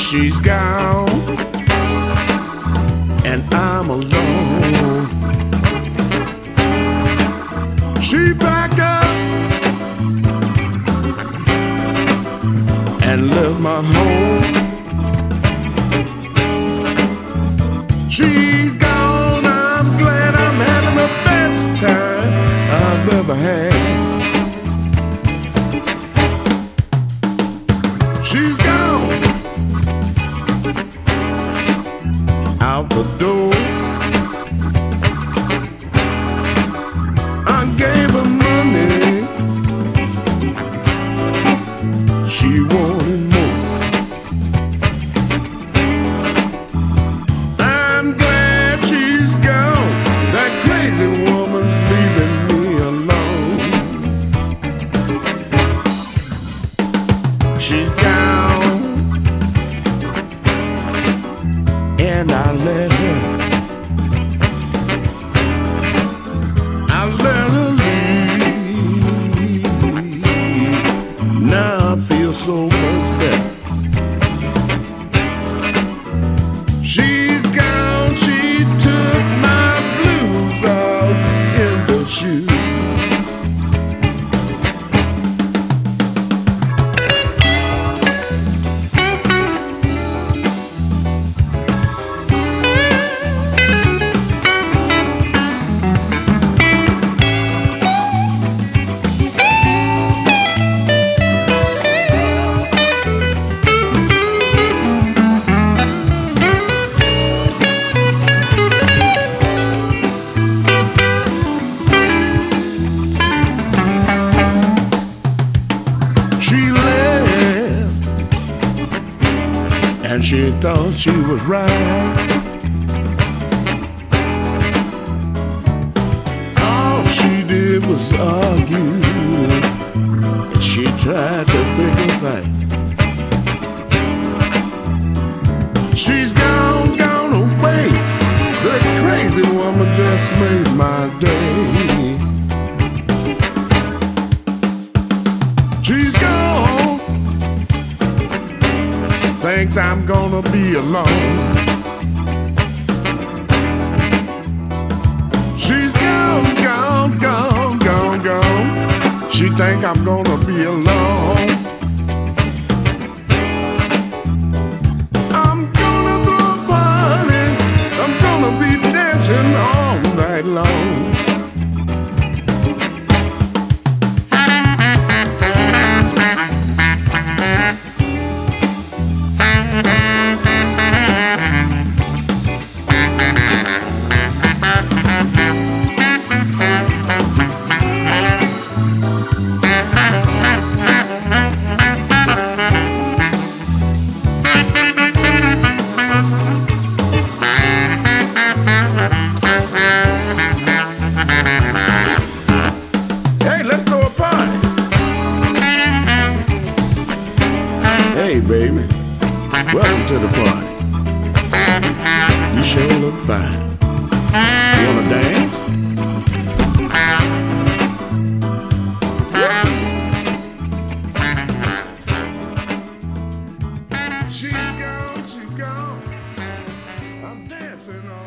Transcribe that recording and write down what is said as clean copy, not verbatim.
She's gone, and I'm alone. She backed up and left my home. She's gone, I'm glad I'm having the best time I've ever had. She's gone out the door. I gave her money, she wanted more. I'm glad she's gone, that crazy woman's leaving me alone. She's gone, and I let her leave. Now I feel so much better. She's gone, she took my blues off in the shoe. And she thought she was right. All she did was argue, and she tried to pick a fight. She's gone, gone away. The crazy woman just made my day. She's gone, thinks I'm gonna be alone. She's gone, gone, gone, gone, gone. She think I'm gonna be alone. I'm gonna throw a party, I'm gonna be dancing all night long. Hey baby, welcome to the party. You sure look fine. You wanna dance? She's gone, I'm dancing on.